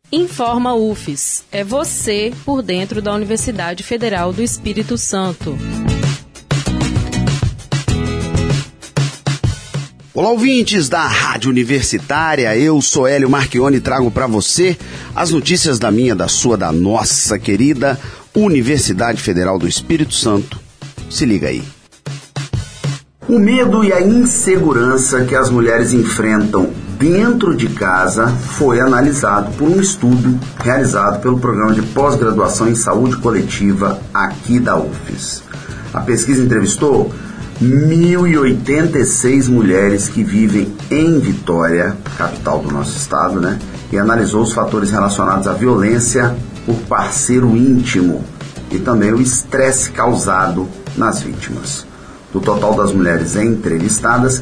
Informa UFES. É você por dentro da Universidade Federal do Espírito Santo. Olá, ouvintes da Rádio Universitária, eu sou Hélio Marchione e trago para você as notícias da minha, da sua, da nossa querida Universidade Federal do Espírito Santo. Se liga aí. O medo e a insegurança que as mulheres enfrentam dentro de casa foi analisado por um estudo realizado pelo Programa de Pós-Graduação em Saúde Coletiva aqui da UFES. A pesquisa entrevistou 1.086 mulheres que vivem em Vitória, capital do nosso estado, e analisou os fatores relacionados à violência por parceiro íntimo e também o estresse causado nas vítimas. Do total das mulheres entrevistadas,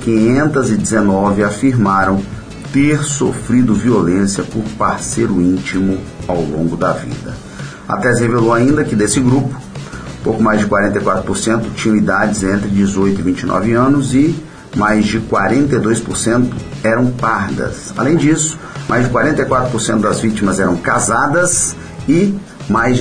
519 afirmaram ter sofrido violência por parceiro íntimo ao longo da vida. A tese revelou ainda que desse grupo, pouco mais de 44% tinham idades entre 18 e 29 anos e mais de 42% eram pardas. Além disso, mais de 44% das vítimas eram casadas e mais de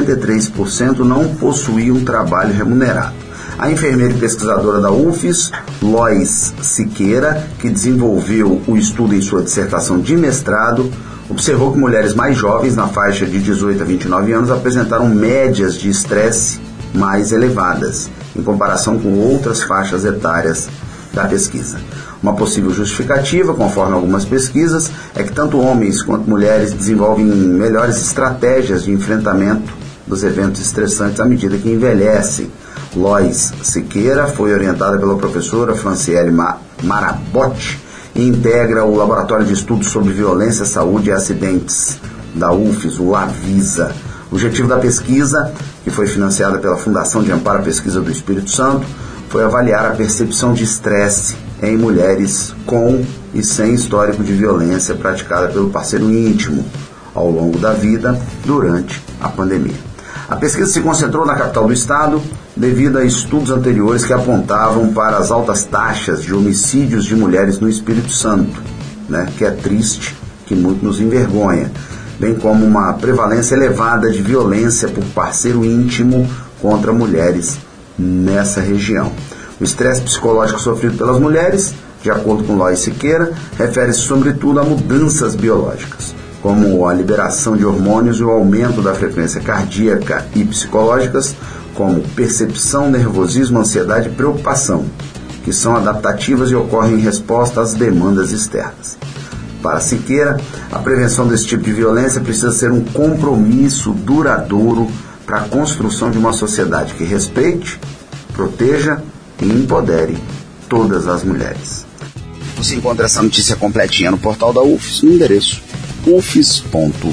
53% não possuíam trabalho remunerado. A enfermeira e pesquisadora da UFES, Lois Siqueira, que desenvolveu o estudo em sua dissertação de mestrado, observou que mulheres mais jovens, na faixa de 18 a 29 anos, apresentaram médias de estresse mais elevadas, em comparação com outras faixas etárias da pesquisa. Uma possível justificativa, conforme algumas pesquisas, é que tanto homens quanto mulheres desenvolvem melhores estratégias de enfrentamento dos eventos estressantes à medida que envelhecem. Lois Siqueira foi orientada pela professora Franciele Marabotti e integra o Laboratório de Estudos sobre Violência, Saúde e Acidentes da UFES, o AVISA. O objetivo da pesquisa, que foi financiada pela Fundação de Amparo à Pesquisa do Espírito Santo, foi avaliar a percepção de estresse em mulheres com e sem histórico de violência praticada pelo parceiro íntimo ao longo da vida durante a pandemia. A pesquisa se concentrou na capital do estado devido a estudos anteriores que apontavam para as altas taxas de homicídios de mulheres no Espírito Santo, que é triste, que muito nos envergonha, bem como uma prevalência elevada de violência por parceiro íntimo contra mulheres nessa região. O estresse psicológico sofrido pelas mulheres, de acordo com Lois Siqueira, refere-se sobretudo a mudanças biológicas, como a liberação de hormônios e o aumento da frequência cardíaca e psicológicas, como percepção, nervosismo, ansiedade e preocupação, que são adaptativas e ocorrem em resposta às demandas externas. Para Siqueira, a prevenção desse tipo de violência precisa ser um compromisso duradouro para a construção de uma sociedade que respeite, proteja e empodere todas as mulheres. Você encontra essa notícia completinha no portal da UFES, no endereço ufes.br.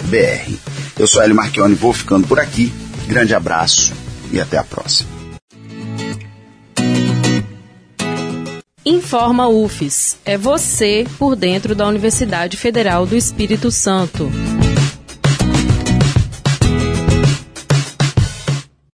Eu sou Hélio Marchione, vou ficando por aqui. Grande abraço e até a próxima. Informa UFES. É você por dentro da Universidade Federal do Espírito Santo.